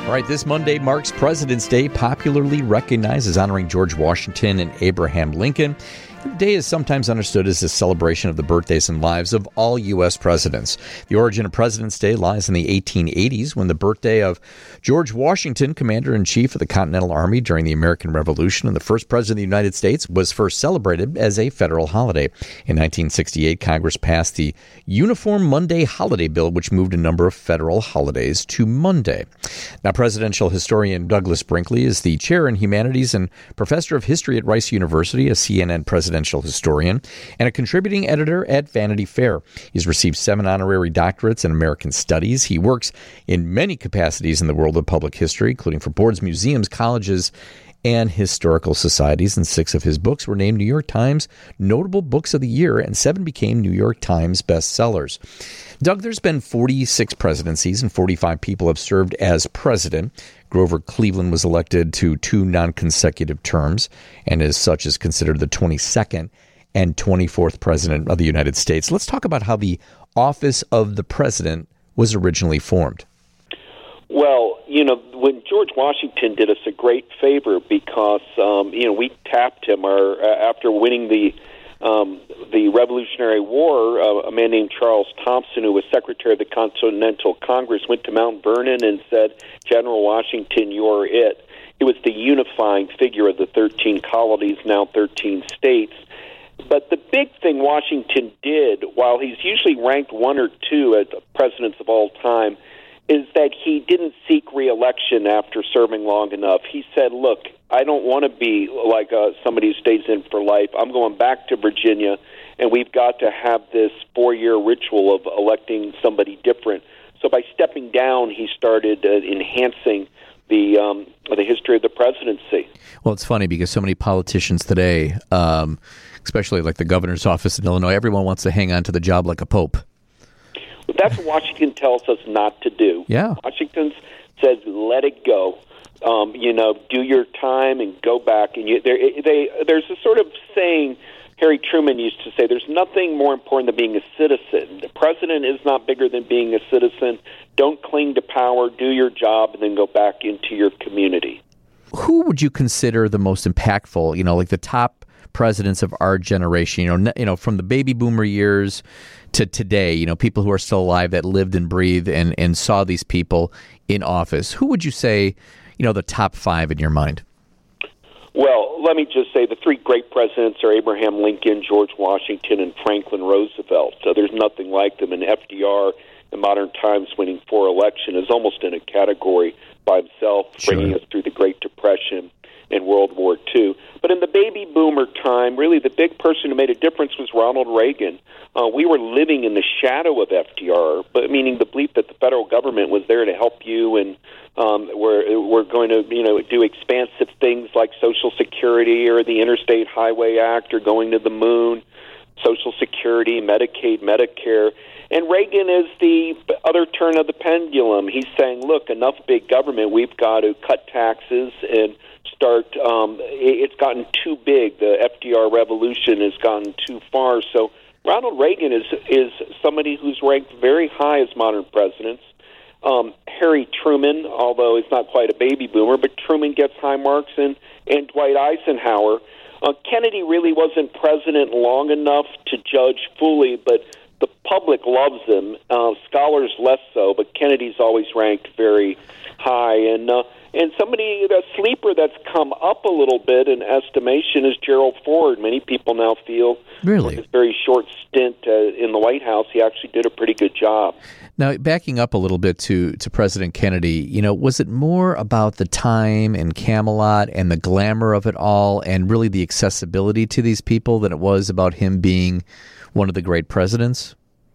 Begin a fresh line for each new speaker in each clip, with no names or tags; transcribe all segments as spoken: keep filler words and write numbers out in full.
All right, this Monday marks President's Day, popularly recognized as honoring George Washington and Abraham Lincoln. The day is sometimes understood as a celebration of the birthdays and lives of all U S presidents. The origin of President's Day lies in the eighteen eighties, when the birthday of George Washington, Commander-in-Chief of the Continental Army during the American Revolution and the first President of the United States, was first celebrated as a federal holiday. In nineteen sixty-eight, Congress passed the Uniform Monday Holiday Bill, which moved a number of federal holidays to Monday. Now, presidential historian Douglas Brinkley is the chair in humanities and professor of history at Rice University, a C N N presidential historian, and a contributing editor at Vanity Fair. He's received seven honorary doctorates in American Studies. He works in many capacities in the world of public history, including for boards, museums, colleges, and historical societies, and six of his books were named New York Times Notable Books of the Year, and seven became New York Times bestsellers. Doug, there's been forty-six presidencies, and forty-five people have served as president. Grover Cleveland was elected to two non-consecutive terms, and as such is considered the twenty-second and twenty-fourth president of the United States. Let's talk about how the office of the president was originally formed.
Well, you know, when George Washington did us a great favor because, um, you know, we tapped him our, uh, after winning the um, the Revolutionary War. Uh, a man named Charles Thompson, who was Secretary of the Continental Congress, went to Mount Vernon and said, "General Washington, you're it." He was the unifying figure of the thirteen colonies, now thirteen states. But the big thing Washington did, while he's usually ranked one or two as presidents of all time, is that he didn't seek re-election after serving long enough. He said, look, I don't want to be like uh, somebody who stays in for life. I'm going back to Virginia, and we've got to have this four-year ritual of electing somebody different. So by stepping down, he started uh, enhancing the um, the history of the presidency.
Well, it's funny because so many politicians today, um, especially like the governor's office in Illinois, everyone wants to hang on to the job like a pope.
That's what Washington tells us not to do.
Yeah.
Washington says, let it go. Um, you know, do your time and go back. And you, there, they, there's a sort of saying Harry Truman used to say, there's nothing more important than being a citizen. The president is not bigger than being a citizen. Don't cling to power, do your job, and then go back into your community.
Who would you consider the most impactful, you know, like the top presidents of our generation, you know, you know, from the baby boomer years to today, you know, people who are still alive that lived and breathed and, and saw these people in office? Who would you say, you know, the top five in your mind?
Well, let me just say the three great presidents are Abraham Lincoln, George Washington, and Franklin Roosevelt. So there's nothing like them. And F D R, in modern times, winning four elections, is almost in a category by himself,
Sure.
bringing us through the Great Depression and World War Two. But in the baby boomer time, really the big person who made a difference was Ronald Reagan. Uh, we were living in the shadow of F D R, but meaning the belief that the federal government was there to help you, and um, we're we're going to you know do expansive things like Social Security or the Interstate Highway Act or going to the moon, Social Security, Medicaid, Medicare. And Reagan is the other turn of the pendulum. He's saying, look, enough big government. We've got to cut taxes and start, um, it's gotten too big. The F D R revolution has gotten too far. So Ronald Reagan is is somebody who's ranked very high as modern presidents. Um, Harry Truman, although he's not quite a baby boomer, but Truman gets high marks, and, and Dwight Eisenhower. Uh, Kennedy really wasn't president long enough to judge fully, but the public loves him. Uh, scholars less so, but Kennedy's always ranked very high. And uh, and somebody, a sleeper that's come up a little bit in estimation is Gerald Ford. Many people now feel
Really?
his very short stint uh, in the White House, he actually did a pretty good job.
Now, backing up a little bit to, to President Kennedy, you know, was it more about the time and Camelot and the glamour of it all and really the accessibility to these people than it was about him being one of the great presidents?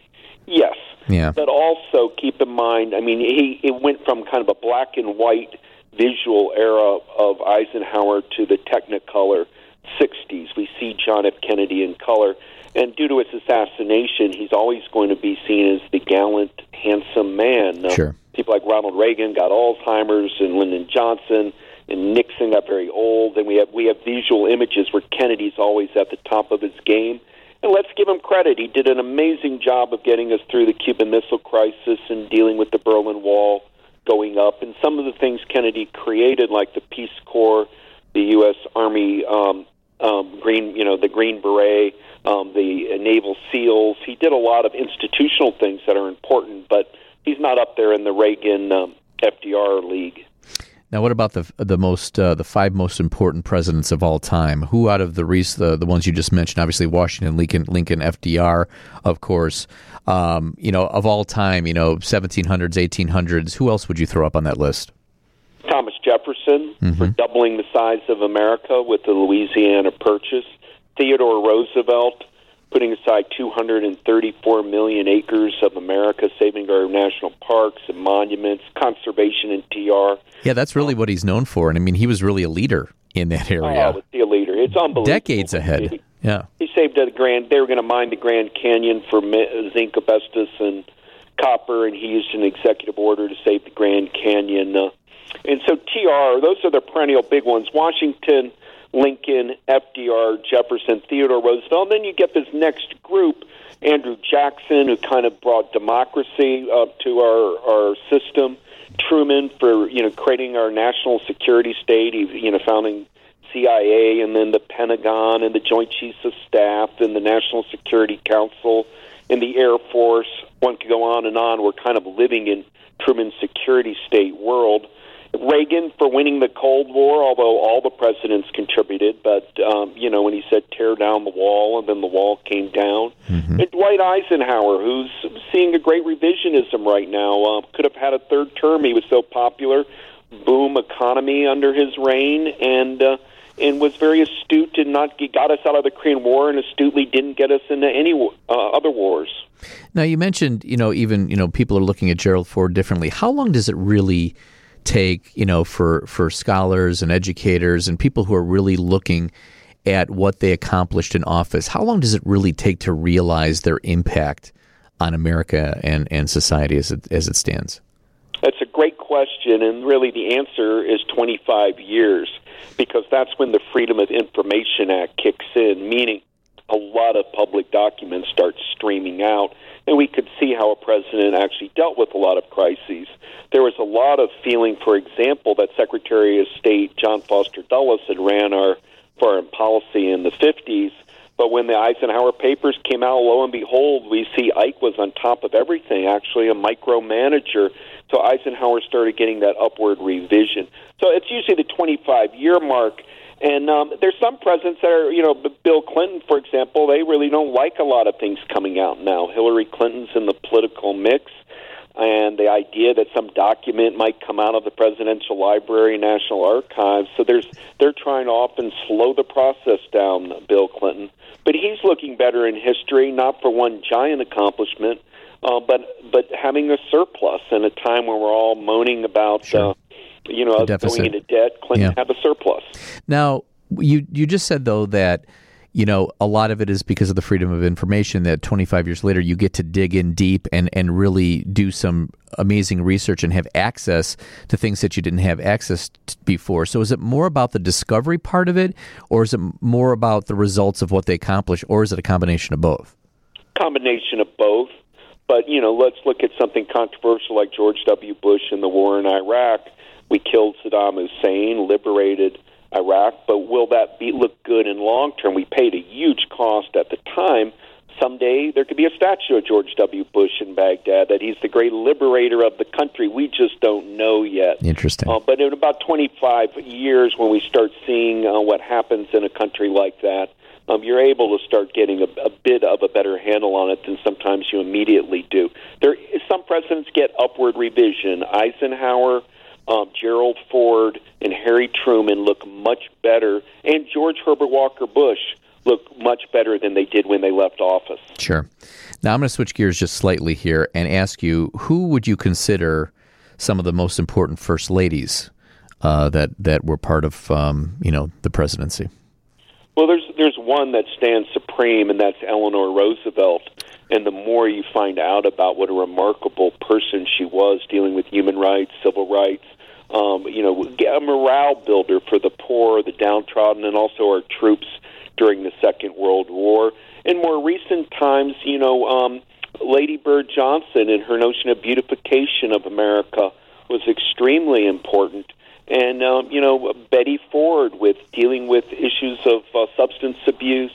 Yes.
Yeah.
But also keep in mind, I mean, he it went from kind of a black and white visual era of Eisenhower to the Technicolor sixties. We see John F. Kennedy in color. And due to his assassination, he's always going to be seen as the gallant, handsome man. Now,
Sure.
people like Ronald Reagan got Alzheimer's, and Lyndon Johnson, and Nixon got very old. And we have we have visual images where Kennedy's always at the top of his game. And let's give him credit. He did an amazing job of getting us through the Cuban Missile Crisis and dealing with the Berlin Wall. going up, and some of the things Kennedy created, like the Peace Corps, the U S Army um, um, Green, you know, the Green Beret, um, the Naval SEALs. He did a lot of institutional things that are important, but he's not up there in the Reagan um, F D R league.
Now, what about the the most uh, the five most important presidents of all time? Who out of the the, the ones you just mentioned, obviously Washington, Lincoln, Lincoln, F D R, of course, um, you know, of all time, you know, seventeen hundreds, eighteen hundreds. Who else would you throw up on that list?
Thomas Jefferson mm-hmm. for doubling the size of America with the Louisiana Purchase. Theodore Roosevelt, putting aside two hundred thirty-four million acres of America, saving our national parks and monuments, conservation in T R.
Yeah, that's really what he's known for. And I mean, he was really a leader in that area.
Oh, was he a leader? It's unbelievable.
Decades ahead.
He,
yeah.
He saved the Grand, they were going to mine the Grand Canyon for zinc, asbestos, and copper, and he used an executive order to save the Grand Canyon. Uh, and so T R, those are the perennial big ones. Washington, Lincoln, F D R, Jefferson, Theodore Roosevelt. And then you get this next group, Andrew Jackson, who kind of brought democracy uh, to our, our system. Truman for, you know, creating our national security state, you know, founding C I A, and then the Pentagon and the Joint Chiefs of Staff and the National Security Council and the Air Force. One could go on and on. We're kind of living in Truman's security state world. Reagan for winning the Cold War, although all the presidents contributed, but, um, you know, when he said tear down the wall, and then the wall came down. Mm-hmm. And Dwight Eisenhower, who's seeing a great revisionism right now, uh, could have had a third term. He was so popular, boom economy under his reign, and uh, and was very astute and not he got us out of the Korean War and astutely didn't get us into any uh, other wars.
Now, you mentioned, you know, even, you know, people are looking at Gerald Ford differently. How long does it really take, you know, for, for scholars and educators and people who are really looking at what they accomplished in office, how long does it really take to realize their impact on America and, and society as it, as it stands?
That's a great question, and really the answer is twenty-five years, because that's when the Freedom of Information Act kicks in, meaning a lot of public documents start streaming out, and we could see how a president actually dealt with a lot of crises. There was a lot of feeling, for example, that Secretary of State John Foster Dulles had ran our foreign policy in the fifties, but when the Eisenhower Papers came out, lo and behold, we see Ike was on top of everything, actually a micromanager. So Eisenhower started getting that upward revision. So it's usually the twenty-five-year mark. And um, there's some presidents that are, you know, Bill Clinton, for example, they really don't like a lot of things coming out now. Hillary Clinton's in the political mix, and the idea that some document might come out of the Presidential Library, National Archives. So there's they're trying to often slow the process down, Bill Clinton. But he's looking better in history, not for one giant accomplishment, uh, but but having a surplus in a time when we're all moaning about
sure.
uh, you know, us going into debt. Clinton yeah. had a surplus.
Now, you you just said, though, that, you know, a lot of it is because of the freedom of information, that twenty-five years later you get to dig in deep and, and really do some amazing research and have access to things that you didn't have access to before. So is it more about the discovery part of it, or is it more about the results of what they accomplish, or is it a combination of both?
Combination of both. But, you know, let's look at something controversial like George W. Bush and the war in Iraq. We killed Saddam Hussein, liberated Iraq, but will that be look good in long term? We paid a huge cost at the time. Someday there could be a statue of George W. Bush in Baghdad, that he's the great liberator of the country. We just don't know yet.
Interesting.
Uh, but in about twenty-five years, when we start seeing uh, what happens in a country like that, um, you're able to start getting a, a bit of a better handle on it than sometimes you immediately do. There, some presidents get upward revision. Eisenhower, Um, Gerald Ford, and Harry Truman look much better, and George Herbert Walker Bush look much better than they did when they left office.
Sure. Now I'm going to switch gears just slightly here and ask you, who would you consider some of the most important first ladies uh, that that were part of um, you know the presidency?
Well, there's there's one that stands supreme, and that's Eleanor Roosevelt. And the more you find out about what a remarkable person she was, dealing with human rights, civil rights, um, you know, a morale builder for the poor, the downtrodden, and also our troops during the Second World War. In more recent times, you know, um, Lady Bird Johnson and her notion of beautification of America, was extremely important. And, um, you know, Betty Ford with dealing with issues of uh, substance abuse,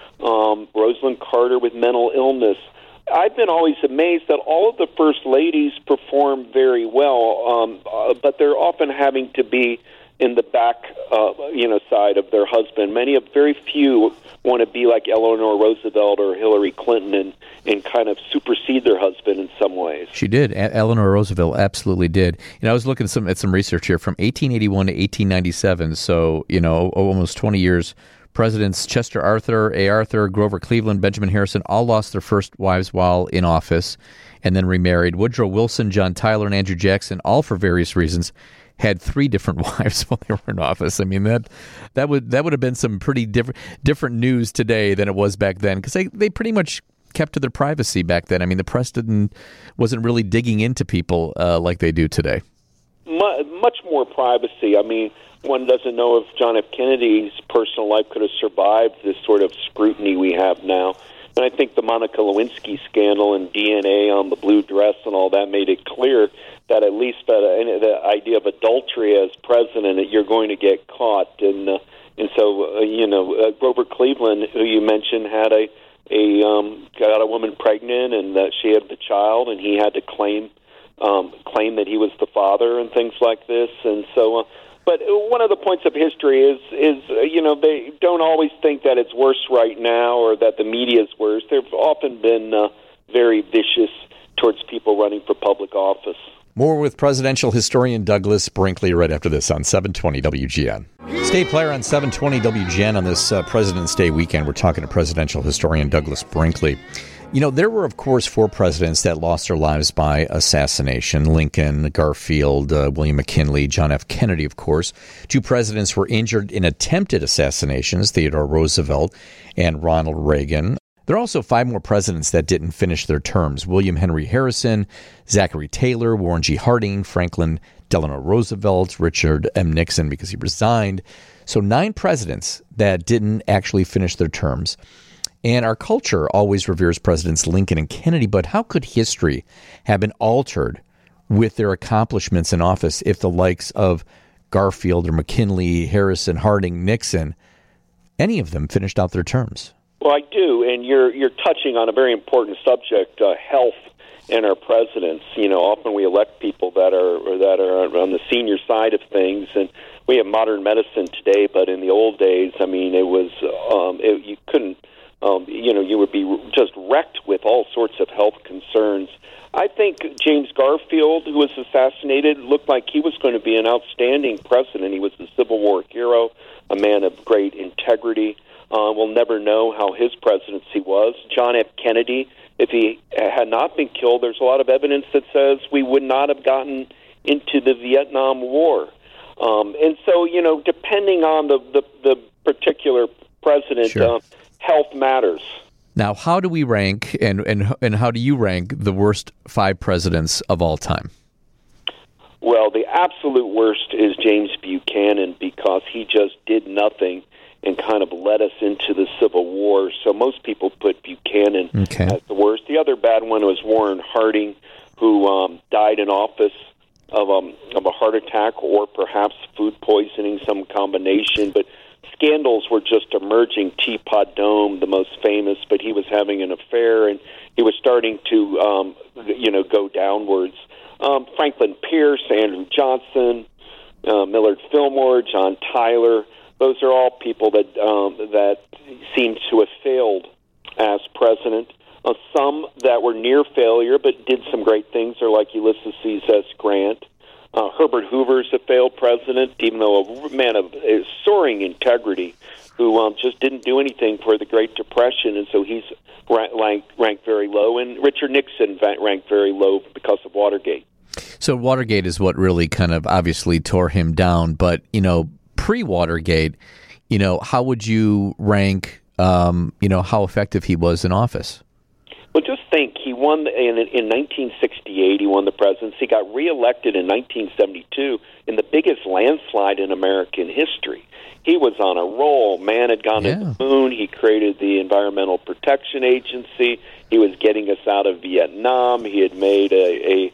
um, Rosalind Carter with mental illness. I've been always amazed that all of the first ladies perform very well, um, uh, but they're often having to be in the back, uh, you know, side of their husband. Many of very few want to be like Eleanor Roosevelt or Hillary Clinton and, and kind of supersede their husband in some ways.
She did. A- Eleanor Roosevelt absolutely did. You know, I was looking at some at some research here from eighteen eighty-one to eighteen ninety-seven. So, you know, almost twenty years. Presidents Chester Arthur, A. Arthur, Grover Cleveland, Benjamin Harrison all lost their first wives while in office and then remarried. Woodrow Wilson, John Tyler, and Andrew Jackson, all for various reasons, had three different wives while they were in office. I mean, that that would that would have been some pretty different different news today than it was back then, because they, they pretty much kept to their privacy back then. I mean, the press didn't wasn't really digging into people uh, like they do today.
Much more privacy. I mean, one doesn't know if John F. Kennedy's personal life could have survived this sort of scrutiny we have now. And I think the Monica Lewinsky scandal and D N A on the blue dress and all that made it clear that at least that, uh, the idea of adultery as president, that you're going to get caught. And uh, and so, uh, you know, uh, Grover Cleveland, who you mentioned, had a, a um, got a woman pregnant, and that she had the child, and he had to claim um, claim that he was the father and things like this. And so... Uh, But one of the points of history is, is uh, you know, they don't always think that it's worse right now or that the media is worse. They've often been uh, very vicious towards people running for public office.
More with presidential historian Douglas Brinkley right after this on seven twenty W G N. State player on seven twenty W G N on this uh, President's Day weekend. We're talking to presidential historian Douglas Brinkley. You know, there were, of course, four presidents that lost their lives by assassination. Lincoln, Garfield, uh, William McKinley, John F. Kennedy, of course. Two presidents were injured in attempted assassinations, Theodore Roosevelt and Ronald Reagan. There are also five more presidents that didn't finish their terms. William Henry Harrison, Zachary Taylor, Warren G. Harding, Franklin Delano Roosevelt, Richard M. Nixon because he resigned. So nine presidents that didn't actually finish their terms. And our culture always reveres Presidents Lincoln and Kennedy, but how could history have been altered with their accomplishments in office if the likes of Garfield or McKinley, Harrison, Harding, Nixon, any of them finished out their terms?
Well, I do, and you're you're touching on a very important subject, uh, health in our presidents. You know, often we elect people that are or that are on the senior side of things, and we have modern medicine today, but in the old days, I mean, it was um, it, you couldn't. Um, you know, you would be just wrecked with all sorts of health concerns. I think James Garfield, who was assassinated, looked like he was going to be an outstanding president. He was a Civil War hero, a man of great integrity. Uh, we'll never know how his presidency was. John F. Kennedy, if he had not been killed, there's a lot of evidence that says we would not have gotten into the Vietnam War. Um, and so, you know, depending on the, the, the particular president,
sure.
uh, health matters.
Now, how do we rank, and, and and how do you rank the worst five presidents of all time?
Well, the absolute worst is James Buchanan, because he just did nothing and kind of led us into the Civil War. So most people put Buchanan
okay.
as the worst. The other bad one was Warren Harding, who um, died in office of um, of a heart attack or perhaps food poisoning, some combination, but scandals were just emerging. Teapot Dome, the most famous, but he was having an affair, and he was starting to, um, you know, go downwards. Um, Franklin Pierce, Andrew Johnson, uh, Millard Fillmore, John Tyler, those are all people that um, that seem to have failed as president. Uh, some that were near failure but did some great things are like Ulysses S. Grant. Uh, Herbert Hoover's a failed president, even though a man of uh, soaring integrity, who um, just didn't do anything for the Great Depression, and so he's ranked, ranked, ranked very low. And Richard Nixon ranked very low because of Watergate.
So Watergate is what really kind of obviously tore him down. But, you know, pre-Watergate, you know, how would you rank, um, you know, how effective he was in office? Well,
just think, he won in, in nineteen sixty-eight, he won the presidency, got reelected in nineteen seventy-two in the biggest landslide in American history. He was on a roll. Man had gone
yeah.
to the moon. He created the Environmental Protection Agency. He was getting us out of Vietnam. He had made a, a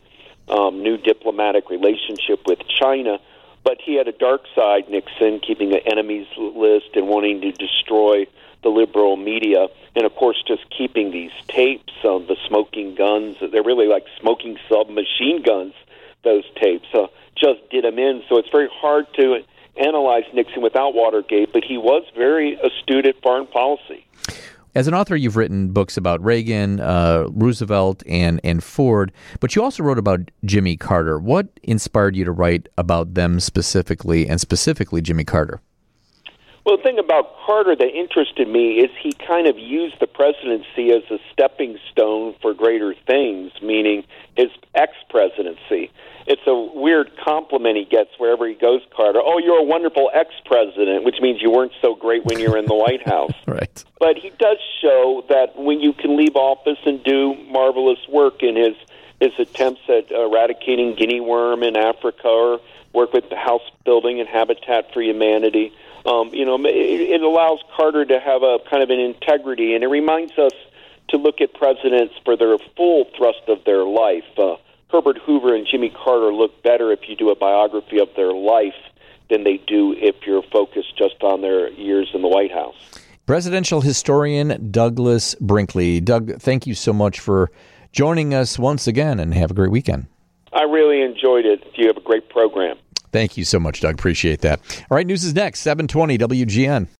um, new diplomatic relationship with China. But he had a dark side, Nixon, keeping an enemies list and wanting to destroy the liberal media. And, of course, just keeping these tapes of the smoking guns. They're really like smoking submachine guns, those tapes. Uh, just did him in. So it's very hard to analyze Nixon without Watergate, but he was very astute at foreign policy.
As an author, you've written books about Reagan, uh, Roosevelt, and, and Ford, but you also wrote about Jimmy Carter. What inspired you to write about them specifically, and specifically Jimmy Carter?
Well, the thing about Carter that interested me is he kind of used the presidency as a stepping stone for greater things, meaning his ex-presidency. It's a weird compliment he gets wherever he goes, Carter. Oh, you're a wonderful ex-president, which means you weren't so great when you were in the White House.
Right.
But he does show that when you can leave office and do marvelous work in his, his attempts at eradicating guinea worm in Africa, or work with the house building and Habitat for Humanity, um, you know, it, it allows Carter to have a kind of an integrity, and it reminds us to look at presidents for their full thrust of their life. Uh, Herbert Hoover and Jimmy Carter look better if you do a biography of their life than they do if you're focused just on their years in the White House.
Presidential historian Douglas Brinkley. Doug, thank you so much for joining us once again, and have a great weekend.
I really enjoyed it. You have a great program.
Thank you so much, Doug. Appreciate that. All right, news is next, seven twenty W G N.